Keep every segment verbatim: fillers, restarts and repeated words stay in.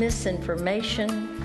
misinformation,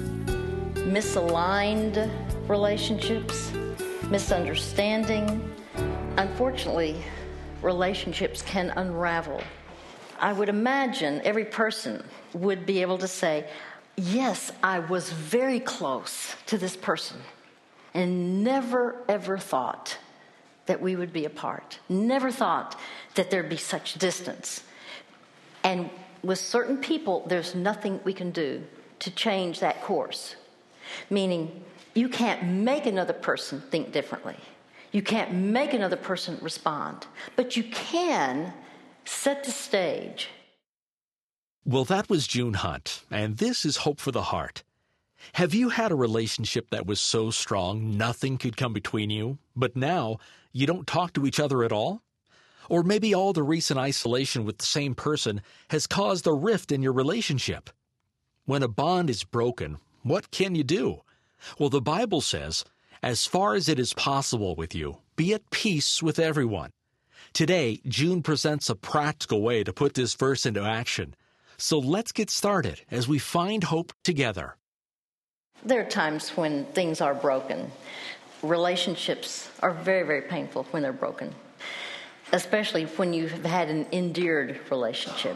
misaligned relationships, misunderstanding. Unfortunately, relationships can unravel. I would imagine every person would be able to say, yes, I was very close to this person and never, ever thought that we would be apart. Never thought that there'd be such distance. And with certain people, there's nothing we can do to change that course. Meaning, you can't make another person think differently. You can't make another person respond. But you can set the stage. Well, that was June Hunt, and this is Hope for the Heart. Have you had a relationship that was so strong nothing could come between you, but now you don't talk to each other at all? Or maybe all the recent isolation with the same person has caused a rift in your relationship. When a bond is broken, what can you do? Well, the Bible says, as far as it is possible with you, be at peace with everyone. Today, June presents a practical way to put this verse into action. So let's get started as we find hope together. There are times when things are broken. Relationships are very, very painful when they're broken, especially when you've had an endeared relationship.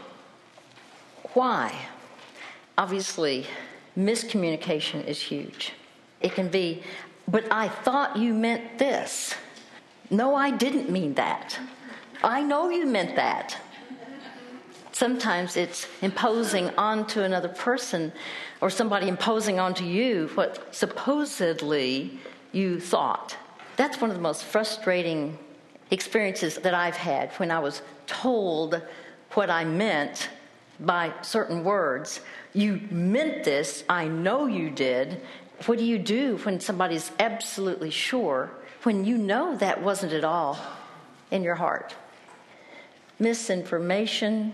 Why? Obviously, miscommunication is huge. It can be, but I thought you meant this. No, I didn't mean that. I know you meant that. Sometimes it's imposing onto another person or somebody imposing onto you what supposedly you thought. That's one of the most frustrating experiences that I've had when I was told what I meant by certain words. You meant this, I know you did. What do you do when somebody's absolutely sure, when you know that wasn't at all in your heart? Misinformation,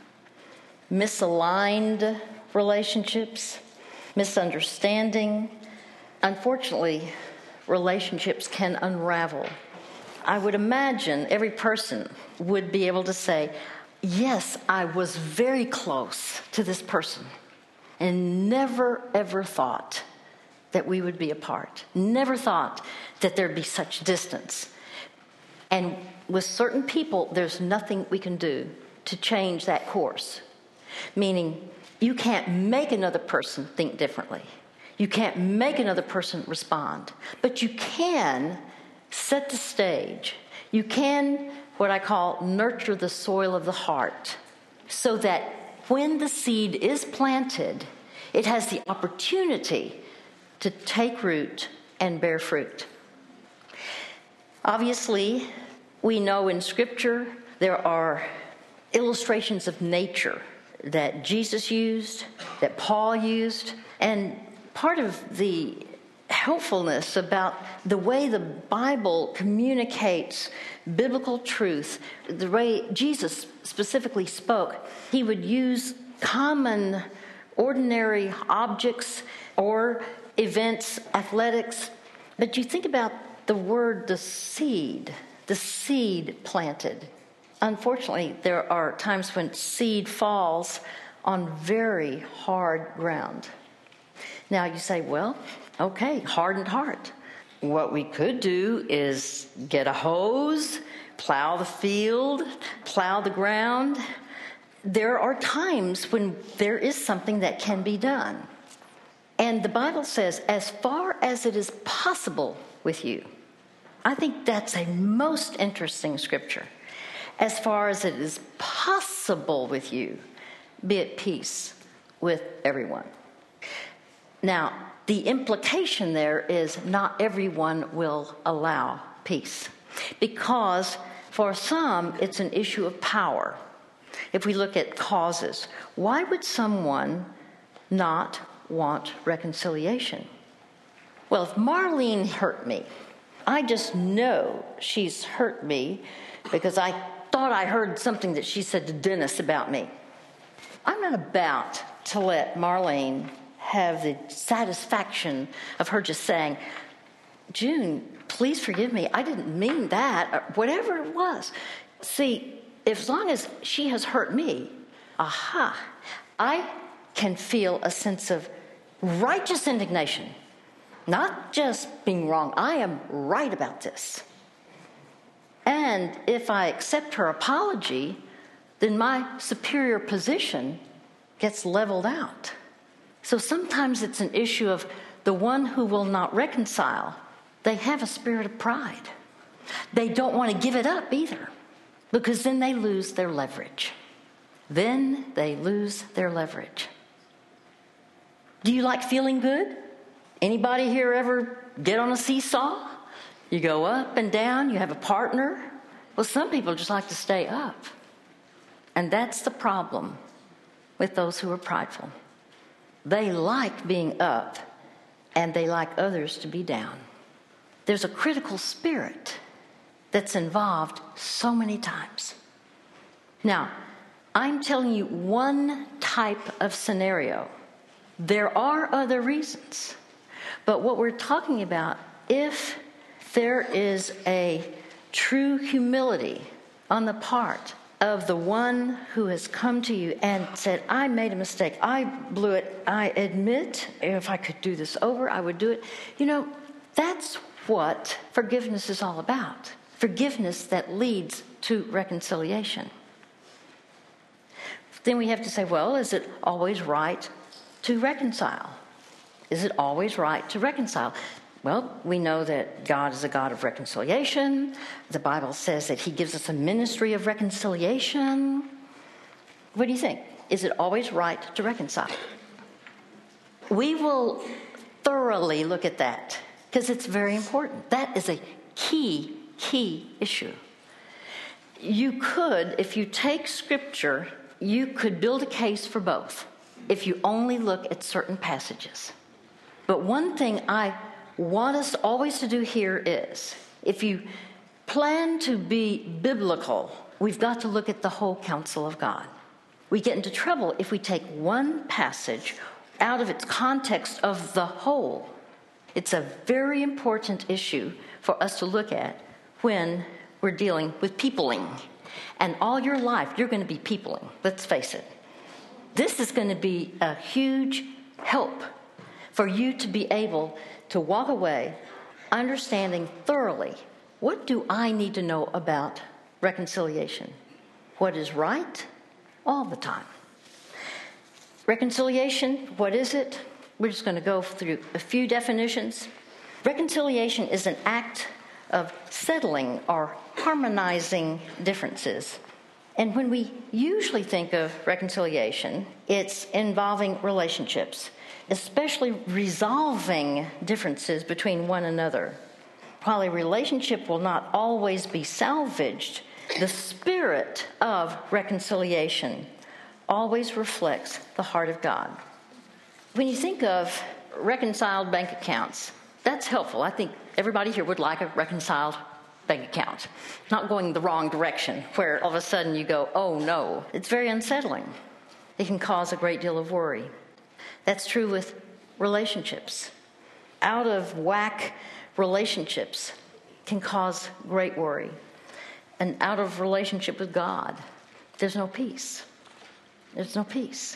misaligned relationships, misunderstanding. Unfortunately, relationships can unravel. I would imagine every person would be able to say, yes, I was very close to this person and never, ever thought that we would be apart. Never thought that there'd be such distance. And with certain people, there's nothing we can do to change that course. Meaning, you can't make another person think differently. You can't make another person respond. But you can set the stage. You can, what I call, nurture the soil of the heart, so that when the seed is planted, it has the opportunity to take root and bear fruit. Obviously, we know in Scripture there are illustrations of nature that Jesus used, that Paul used, and part of the helpfulness about the way the Bible communicates biblical truth, the way Jesus specifically spoke, he would use common, ordinary objects or events, athletics. But you think about the word, the seed, the seed planted. Unfortunately, there are times when seed falls on very hard ground. Now you say, well, okay, hardened heart. What we could do is get a hose, plow the field, plow the ground. There are times when there is something that can be done. And the Bible says, as far as it is possible with you. I think that's a most interesting scripture. As far as it is possible with you, be at peace with everyone. Now, the implication there is not everyone will allow peace, because for some, it's an issue of power. If we look at causes, why would someone not want reconciliation? Well, if Marlene hurt me, I just know she's hurt me because I thought I heard something that she said to Dennis about me. I'm not about to let Marlene have the satisfaction of her just saying, June, please forgive me. I didn't mean that, or whatever it was. See, as long as she has hurt me, aha, I can feel a sense of righteous indignation, not just being wrong. I am right about this. And if I accept her apology, then my superior position gets leveled out. So sometimes it's an issue of the one who will not reconcile. They have a spirit of pride. They don't want to give it up either, because then they lose their leverage. Then they lose their leverage. Do you like feeling good? Anybody here ever get on a seesaw? You go up and down, you have a partner. Well, some people just like to stay up. And that's the problem with those who are prideful. They like being up, and they like others to be down. There's a critical spirit that's involved so many times. Now, I'm telling you one type of scenario. There are other reasons. But what we're talking about, if there is a true humility on the part of the one who has come to you and said, I made a mistake, I blew it, I admit, if I could do this over, I would do it. You know, that's what forgiveness is all about. Forgiveness that leads to reconciliation. Then we have to say, well, is it always right to reconcile? Is it always right to reconcile? Well, we know that God is a God of reconciliation. The Bible says that he gives us a ministry of reconciliation. What do you think? Is it always right to reconcile? We will thoroughly look at that because it's very important. That is a key, key issue. You could, if you take Scripture, you could build a case for both if you only look at certain passages. But one thing I want us always to do here is, if you plan to be biblical, we've got to look at the whole counsel of God. We get into trouble if we take one passage out of its context of the whole. It's a very important issue for us to look at when we're dealing with peopling. And all your life, you're going to be peopling. Let's face it. This is going to be a huge help for you to be able to walk away understanding thoroughly, what do I need to know about reconciliation? What is right all the time? Reconciliation, what is it? We're just going to go through a few definitions. Reconciliation is an act of settling or harmonizing differences. And when we usually think of reconciliation, it's involving relationships, especially resolving differences between one another. While a relationship will not always be salvaged, the spirit of reconciliation always reflects the heart of God. When you think of reconciled bank accounts, that's helpful. I think everybody here would like a reconciled bank account, not going the wrong direction, where all of a sudden you go, oh no. It's very unsettling. It can cause a great deal of worry. That's true with relationships. Out of whack relationships can cause great worry. And out of relationship with God, there's no peace. There's no peace.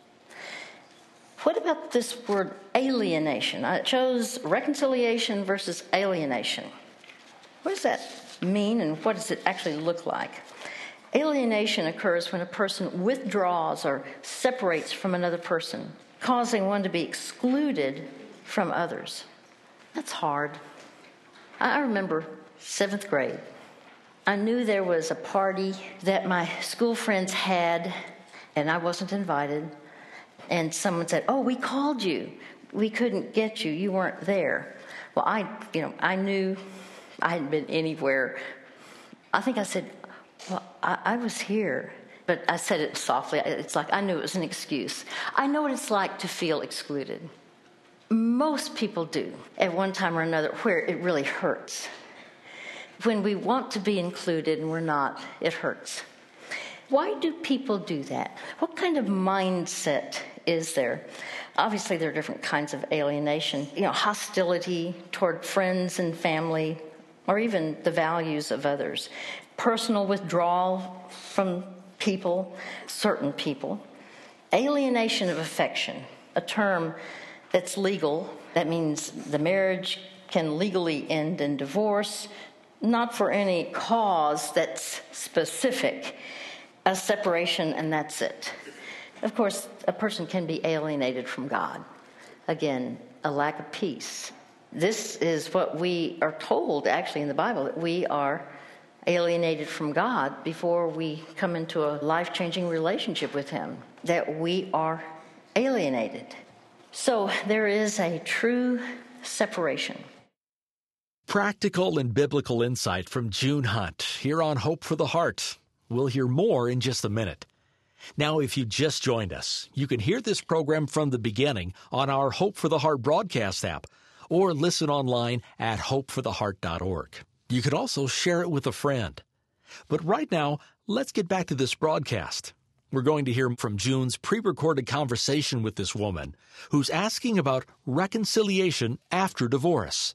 What about this word alienation? I chose reconciliation versus alienation. What does that mean, and what does it actually look like? Alienation occurs when a person withdraws or separates from another person, causing one to be excluded from others. That's hard. I remember seventh grade. I knew there was a party that my school friends had, and I wasn't invited. And someone said, oh, we called you. We couldn't get you. You weren't there. Well, I, you know, I knew I hadn't been anywhere. I think I said, well, I, I was here. But I said it softly. It's like I knew it was an excuse. I know what it's like to feel excluded. Most people do at one time or another, where it really hurts. When we want to be included and we're not, it hurts. Why do people do that? What kind of mindset is there? Obviously, there are different kinds of alienation. You know, hostility toward friends and family, or even the values of others. Personal withdrawal from people, certain people. alienation of affection, a term that's legal. That means the marriage can legally end in divorce, not for any cause that's specific, a separation, and that's it. Of course, a person can be alienated from God. Again, a lack of peace. This is what we are told, actually, in the Bible, that we are alienated from God before we come into a life-changing relationship with Him, that we are alienated. So there is a true separation. Practical and biblical insight from June Hunt here on Hope for the Heart. We'll hear more in just a minute. Now, if you just joined us, you can hear this program from the beginning on our Hope for the Heart broadcast app or listen online at hope for the heart dot org. You could also share it with a friend. But right now, let's get back to this broadcast. We're going to hear from June's pre-recorded conversation with this woman who's asking about reconciliation after divorce.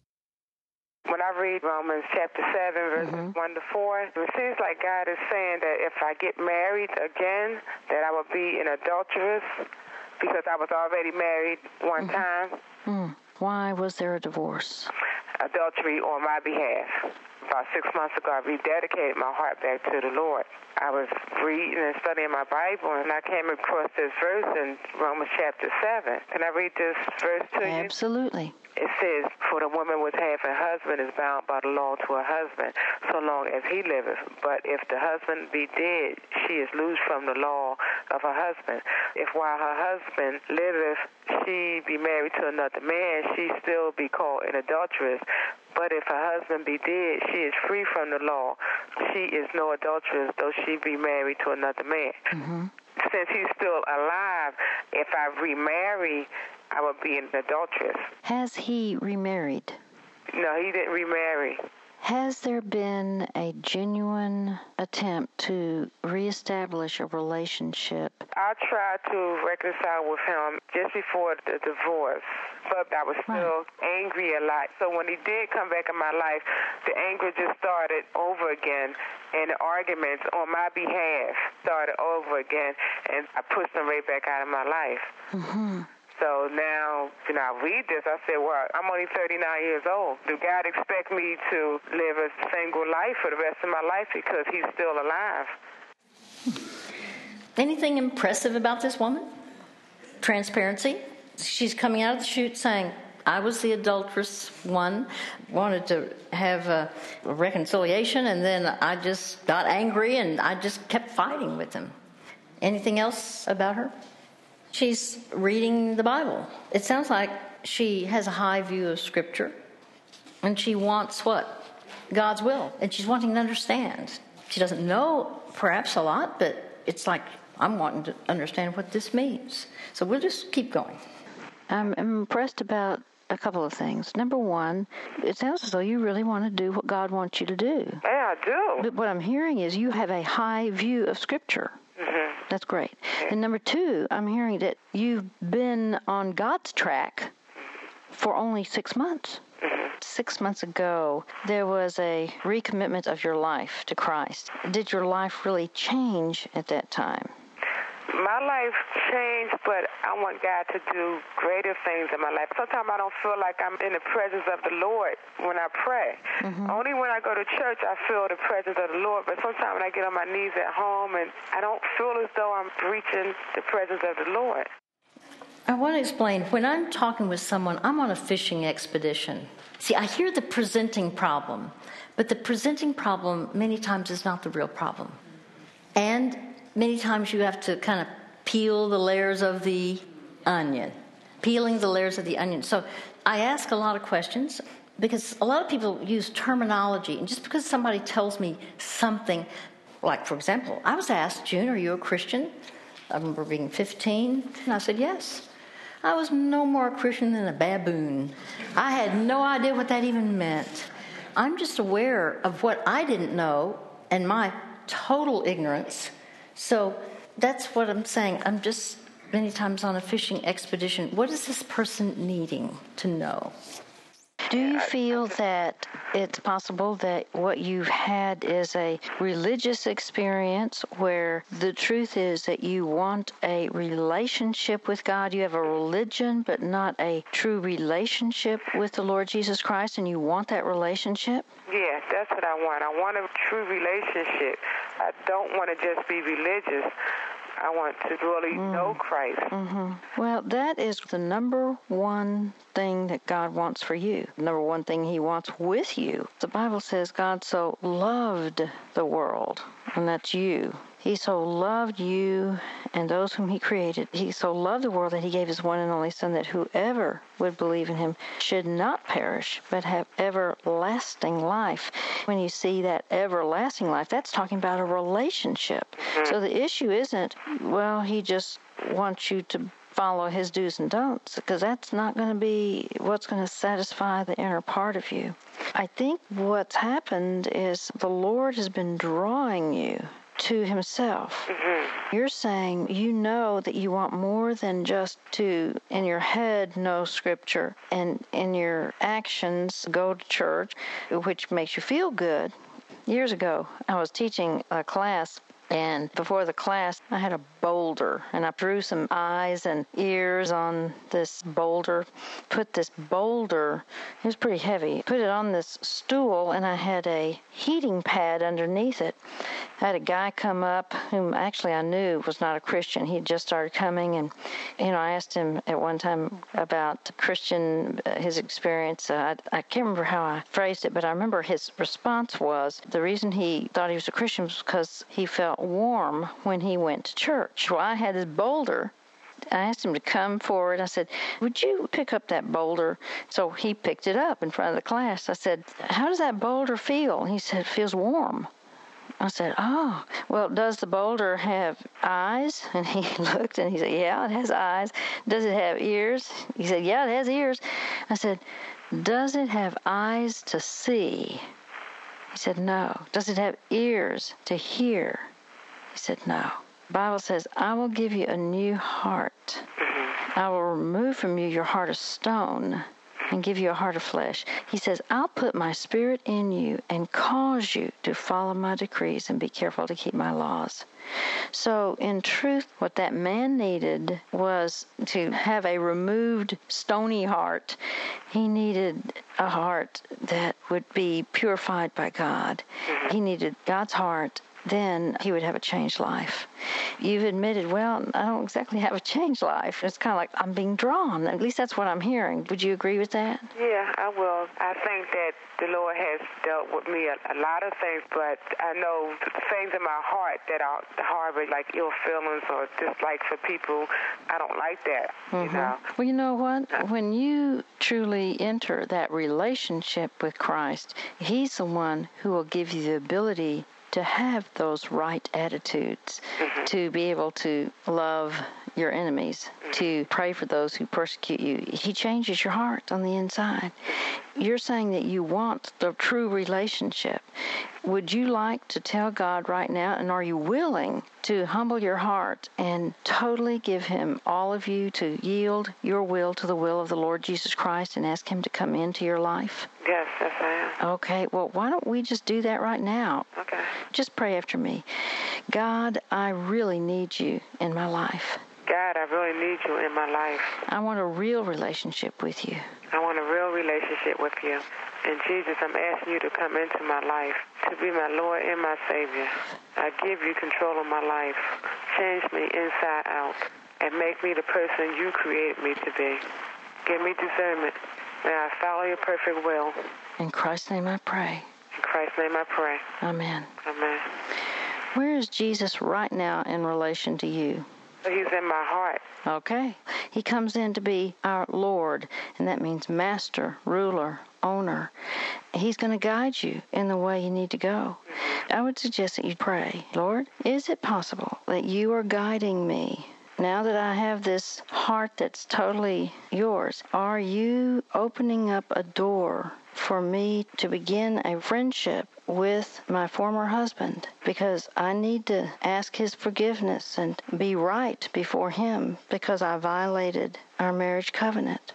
When I read Romans chapter seven, verses mm-hmm. one to four, it seems like God is saying that if I get married again, that I will be an adulteress because I was already married one mm-hmm. time. Mm. Why was there a divorce? Adultery on my behalf. About six months ago, I rededicated my heart back to the Lord. I was reading and studying my Bible, and I came across this verse in Romans chapter seven. Can I read this verse to you? Absolutely. It says, "For the woman with half a husband is bound by the law to her husband, so long as he liveth. But if the husband be dead, she is loosed from the law of her husband. If while her husband liveth, she be married to another man, she still be called an adulteress. But if her husband be dead, she is free from the law. She is no adulteress, though she be married to another man." Mm-hmm. Since he's still alive, if I remarry, I would be an adulteress. Has he remarried? No, he didn't remarry. Has there been a genuine attempt to reestablish a relationship? I tried to reconcile with him just before the divorce, but I was still right. angry a lot. So when he did come back in my life, the anger just started over again, and the arguments on my behalf started over again, and I pushed him right back out of my life. Mm-hmm. So now, you know, I read this, I said, well, I'm only thirty-nine years old. Do God expect me to live a single life for the rest of my life because he's still alive? Anything impressive about this woman? Transparency. She's coming out of the chute saying, I was the adulterous one, wanted to have a reconciliation, and then I just got angry and I just kept fighting with him. Anything else about her? She's reading the Bible. It sounds like she has a high view of Scripture, and she wants what? God's will, and she's wanting to understand. She doesn't know perhaps a lot, but it's like, I'm wanting to understand what this means. So we'll just keep going. I'm impressed about a couple of things. Number one, it sounds as though you really want to do what God wants you to do. Yeah, I do. But what I'm hearing is you have a high view of Scripture. Mm-hmm. That's great. Okay. And number two, I'm hearing that you've been on God's track for only six months. Mm-hmm. Six months ago, there was a recommitment of your life to Christ. Did your life really change at that time? My life changed, but I want God to do greater things in my life. Sometimes I don't feel like I'm in the presence of the Lord when I pray. Mm-hmm. Only when I go to church I feel the presence of the Lord, but sometimes when I get on my knees at home, and I don't feel as though I'm reaching the presence of the Lord. I want to explain. When I'm talking with someone, I'm on a fishing expedition. See, I hear the presenting problem, but the presenting problem many times is not the real problem. And many times you have to kind of peel the layers of the onion, peeling the layers of the onion. So I ask a lot of questions because a lot of people use terminology. And just because somebody tells me something, like, for example, I was asked, June, are you a Christian? I remember being fifteen, and I said, yes. I was no more a Christian than a baboon. I had no idea what that even meant. I'm just aware of what I didn't know and my total ignorance. So that's what I'm saying. I'm just many times on a fishing expedition. What is this person needing to know? Do you feel that it's possible that what you've had is a religious experience where the truth is that you want a relationship with God? You have a religion, but not a true relationship with the Lord Jesus Christ, and you want that relationship? Yeah, that's what I want. I want a true relationship. I don't want to just be religious. I want to really mm. know Christ. Mm-hmm. Well, that is the number one thing that God wants for you. Number one thing he wants with you. The Bible says God so loved the world, and that's you. He so loved you and those whom he created. He so loved the world that he gave his one and only Son, that whoever would believe in him should not perish, but have everlasting life. When you see that everlasting life, that's talking about a relationship. Mm-hmm. So the issue isn't, well, he just wants you to follow his do's and don'ts, because that's not going to be what's going to satisfy the inner part of you. I think what's happened is the Lord has been drawing you to himself. Mm-hmm. You're saying you know that you want more than just to, in your head, know Scripture, and in your actions, go to church, which makes you feel good. Years ago, I was teaching a class, and before the class, I had a boulder, and I drew some eyes and ears on this boulder, put this boulder, it was pretty heavy, put it on this stool, and I had a heating pad underneath it. I had a guy come up whom actually I knew was not a Christian. He had just started coming, and, you know, I asked him at one time about Christian, uh, his experience. Uh, I, I can't remember how I phrased it, but I remember his response was the reason he thought he was a Christian was because he felt warm when he went to church. Well, I had this boulder. I asked him to come forward. I said, would you pick up that boulder? So he picked it up in front of the class. I said, how does that boulder feel? He said, it feels warm. I said, oh, well, does the boulder have eyes? And he looked and he said, yeah, it has eyes. Does it have ears? He said, yeah, it has ears. I said, does it have eyes to see? He said, no. Does it have ears to hear? He said, no. The Bible says, I will give you a new heart. I will remove from you your heart of stone and give you a heart of flesh. He says, I'll put my spirit in you and cause you to follow my decrees and be careful to keep my laws. So, in truth, what that man needed was to have a removed stony heart. He needed a heart that would be purified by God. He needed God's heart. Then he would have a changed life. You've admitted, well, I don't exactly have a changed life. It's kind of like I'm being drawn. At least that's what I'm hearing. Would you agree with that? Yeah, I will. I think that the Lord has dealt with me a, a lot of things, but I know things in my heart that are harbor, like ill feelings or dislike for people. I don't like that, mm-hmm. you know. Well, you know what? When you truly enter that relationship with Christ, he's the one who will give you the ability to have those right attitudes, mm-hmm. to be able to love your enemies, mm-hmm. to pray for those who persecute you. He changes your heart on the inside. You're saying that you want the true relationship. Would you like to tell God right now, and are you willing to humble your heart and totally give him all of you, to yield your will to the will of the Lord Jesus Christ and ask him to come into your life? Yes, yes, I am. Okay, well, why don't we just do that right now? Okay. Just pray after me. God, I really need you in my life. God, I really need you in my life. I want a real relationship with you. I want a real relationship with you. And Jesus, I'm asking you to come into my life, to be my Lord and my Savior. I give you control of my life. Change me inside out and make me the person you created me to be. Give me discernment. May I follow your perfect will. In Christ's name I pray. In Christ's name I pray. Amen. Amen. Where is Jesus right now in relation to you? He's in my heart. Okay. He comes in to be our Lord, and that means master, ruler, owner. He's going to guide you in the way you need to go. I would suggest that you pray, Lord, is it possible that you are guiding me? Now that I have this heart that's totally yours, are you opening up a door for me to begin a friendship with my former husband? Because I need to ask his forgiveness and be right before him because I violated our marriage covenant.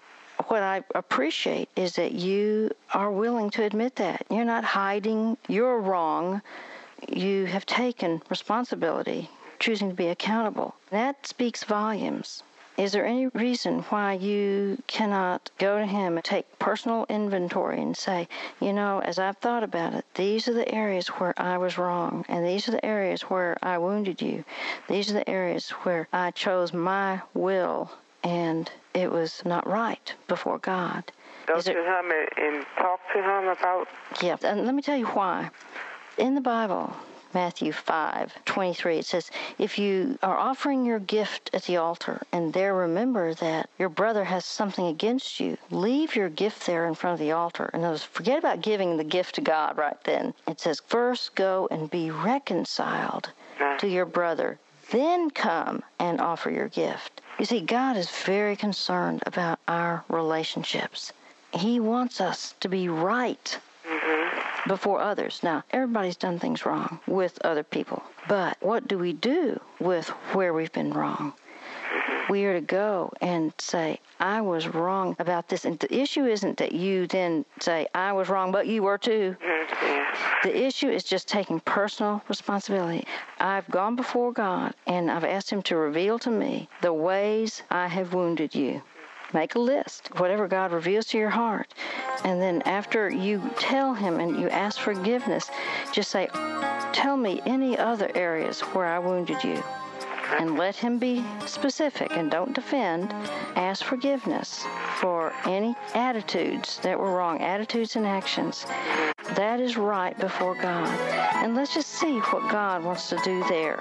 what I appreciate is that you are willing to admit that. You're not hiding your wrong. You have taken responsibility, choosing to be accountable. That speaks volumes. Is there any reason why you cannot go to him and take personal inventory and say, you know, as I've thought about it, these are the areas where I was wrong, and these are the areas where I wounded you. These are the areas where I chose my will, and it was not right before God. Go to him and, and talk to him about... Yeah, and let me tell you why. In the Bible, Matthew five twenty-three, it says, if you are offering your gift at the altar and there remember that your brother has something against you, leave your gift there in front of the altar. In other words, forget about giving the gift to God right then. It says, first go and be reconciled to your brother, then come and offer your gift. You see, God is very concerned about our relationships. He wants us to be right before others. Now, everybody's done things wrong with other people. But what do we do with where we've been wrong? We are to go and say, I was wrong about this. And the issue isn't that you then say, I was wrong, but you were too. The issue is just taking personal responsibility. I've gone before God, and I've asked him to reveal to me the ways I have wounded you. Make a list, whatever God reveals to your heart. And then after you tell him and you ask forgiveness, just say, tell me any other areas where I wounded you. And let him be specific and don't defend. Ask forgiveness for any attitudes that were wrong, attitudes and actions. That is right before God. And let's just see what God wants to do there.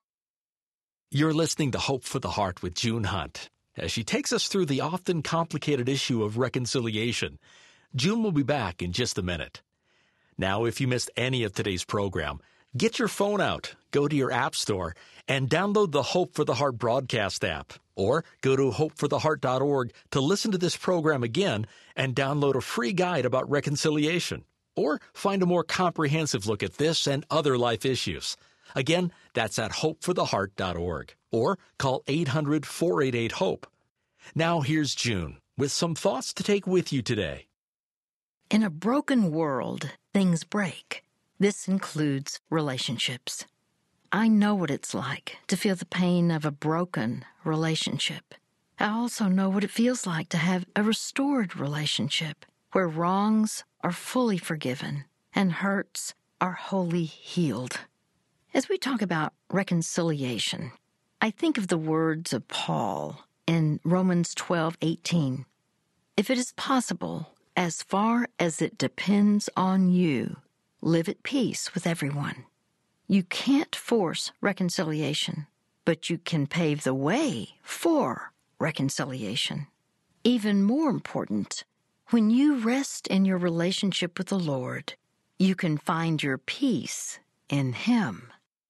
You're listening to Hope for the Heart with June Hunt, as she takes us through the often complicated issue of reconciliation. June will be back in just a minute. Now, if you missed any of today's program, get your phone out, go to your app store, and download the Hope for the Heart broadcast app. Or go to hope for the heart dot org to listen to this program again and download a free guide about reconciliation. Or find a more comprehensive look at this and other life issues. Again, that's at hope for the heart dot org. Or call eight hundred, four eight eight, HOPE. Now here's June with some thoughts to take with you today. In a broken world, things break. This includes relationships. I know what it's like to feel the pain of a broken relationship. I also know what it feels like to have a restored relationship where wrongs are fully forgiven and hurts are wholly healed. As we talk about reconciliation, I think of the words of Paul in Romans twelve eighteen. If it is possible, as far as it depends on you, live at peace with everyone. You can't force reconciliation, but you can pave the way for reconciliation. Even more important, when you rest in your relationship with the Lord, you can find your peace in Him.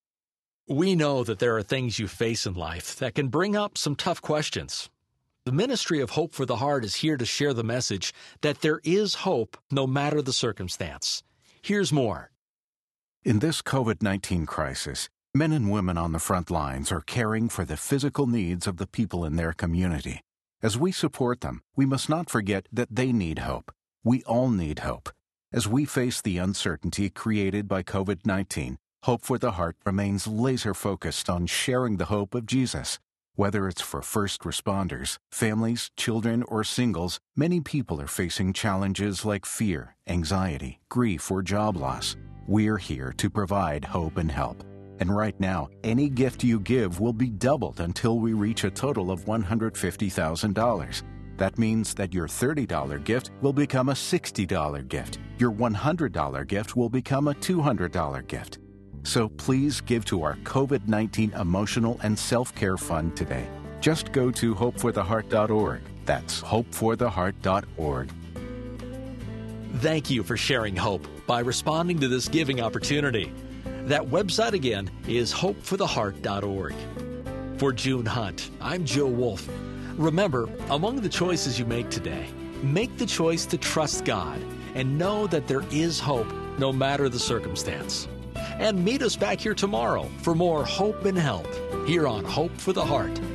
We know that there are things you face in life that can bring up some tough questions. The Ministry of Hope for the Heart is here to share the message that there is hope no matter the circumstance. Here's more. In this COVID nineteen crisis, men and women on the front lines are caring for the physical needs of the people in their community. As we support them, we must not forget that they need hope. We all need hope. As we face the uncertainty created by COVID nineteen, Hope for the Heart remains laser-focused on sharing the hope of Jesus. Whether it's for first responders, families, children, or singles, many people are facing challenges like fear, anxiety, grief, or job loss. We're here to provide hope and help. And right now, any gift you give will be doubled until we reach a total of one hundred fifty thousand dollars. That means that your thirty dollars gift will become a sixty dollars gift. Your one hundred dollars gift will become a two hundred dollars gift. So please give to our COVID nineteen Emotional and Self-Care Fund today. Just go to hope for the heart dot org. That's hope for the heart dot org. Thank you for sharing hope by responding to this giving opportunity. That website again is hope for the heart dot org. For June Hunt, I'm Joe Wolf. Remember, among the choices you make today, make the choice to trust God and know that there is hope no matter the circumstance. And meet us back here tomorrow for more hope and help here on Hope for the Heart.